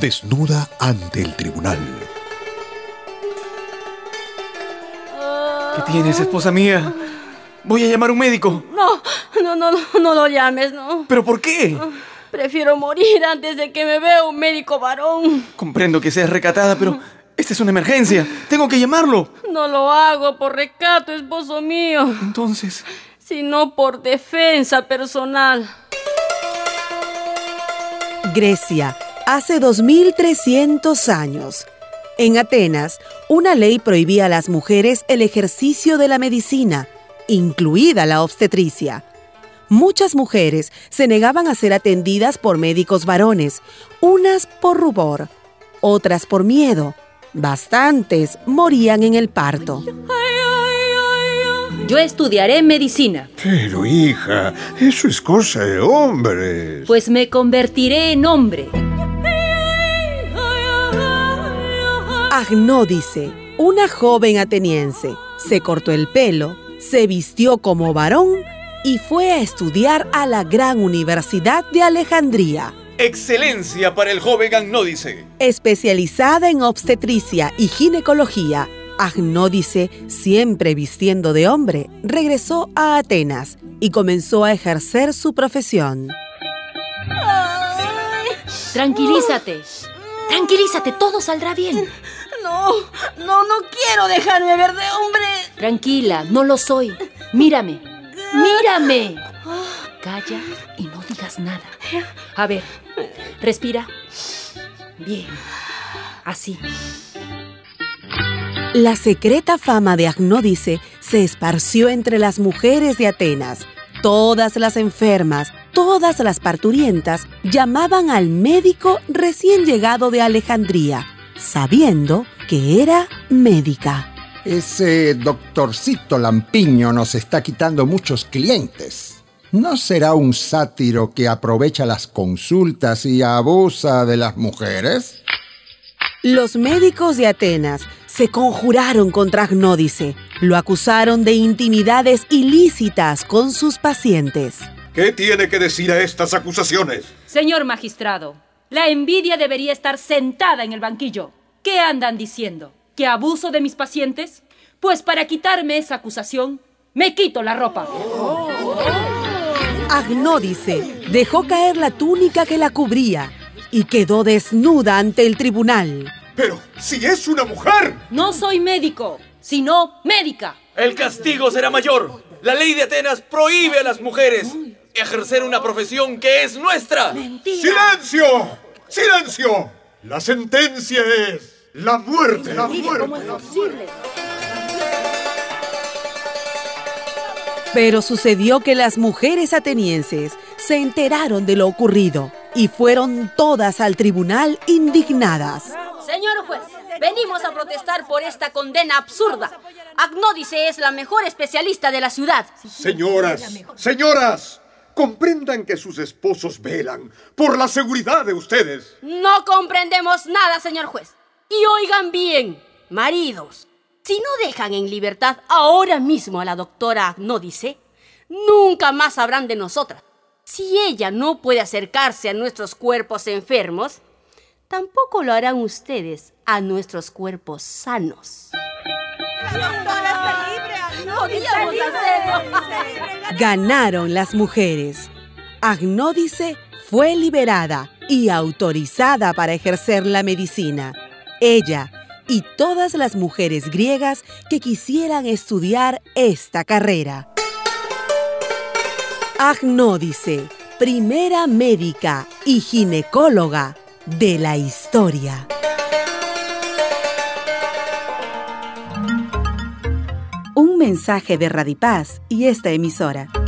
desnuda ante el tribunal. ¿Qué tienes, esposa mía? Voy a llamar a un médico. No lo llames, no. ¿Pero por qué? Prefiero morir antes de que me vea un médico varón. Comprendo que seas recatada, pero esta es una emergencia. Tengo que llamarlo. No lo hago por recato, esposo mío. Entonces, sino por defensa personal. Grecia, hace 2300 años. En Atenas, una ley prohibía a las mujeres el ejercicio de la medicina, incluida la obstetricia. Muchas mujeres se negaban a ser atendidas por médicos varones, unas por rubor, otras por miedo. Bastantes morían en el parto. Yo estudiaré medicina. Pero, hija, eso es cosa de hombres. Pues me convertiré en hombre. Agnódice, una joven ateniense, se cortó el pelo, se vistió como varón y fue a estudiar a la gran Universidad de Alejandría. ¡Excelencia para el joven Agnódice! Especializada en obstetricia y ginecología, Agnódice, siempre vistiendo de hombre, regresó a Atenas y comenzó a ejercer su profesión. Tranquilízate. Tranquilízate, todo saldrá bien. No quiero dejarme ver de hombre. Tranquila, no lo soy. Mírame. ¡Mírame! Calla y no digas nada. A ver, respira. Bien, así. La secreta fama de Agnódice se esparció entre las mujeres de Atenas. Todas las enfermas, todas las parturientas llamaban al médico recién llegado de Alejandría, sabiendo que era médica. Ese doctorcito lampiño nos está quitando muchos clientes. ¿No será un sátiro que aprovecha las consultas y abusa de las mujeres? Los médicos de Atenas se conjuraron contra Agnódice. Lo acusaron de intimidades ilícitas con sus pacientes. ¿Qué tiene que decir a estas acusaciones? Señor magistrado, la envidia debería estar sentada en el banquillo. ¿Qué andan diciendo? ¿Que abuso de mis pacientes? Pues para quitarme esa acusación, me quito la ropa. Agnódice dejó caer la túnica que la cubría y quedó desnuda ante el tribunal. ¡Pero si es una mujer! No soy médico, sino médica. El castigo será mayor. La ley de Atenas prohíbe a las mujeres ejercer una profesión que es nuestra. ¡Mentira! ¡Silencio! ¡Silencio! La sentencia es la muerte. La muerte. ¿Cómo es posible? Pero sucedió que las mujeres atenienses se enteraron de lo ocurrido y fueron todas al tribunal indignadas. Señor juez, venimos a protestar por esta condena absurda. Agnódice es la mejor especialista de la ciudad. Señoras, comprendan que sus esposos velan por la seguridad de ustedes. No comprendemos nada, señor juez. Y oigan bien, maridos, si no dejan en libertad ahora mismo a la doctora Agnódice, nunca más sabrán de nosotras. Si ella no puede acercarse a nuestros cuerpos enfermos, tampoco lo harán ustedes a nuestros cuerpos sanos. Podíamos hacerlo. Ganaron las mujeres. Agnódice fue liberada y autorizada para ejercer la medicina. Ella y todas las mujeres griegas que quisieran estudiar esta carrera. Agnódice, primera médica y ginecóloga de la historia. Un mensaje de Radipaz y esta emisora.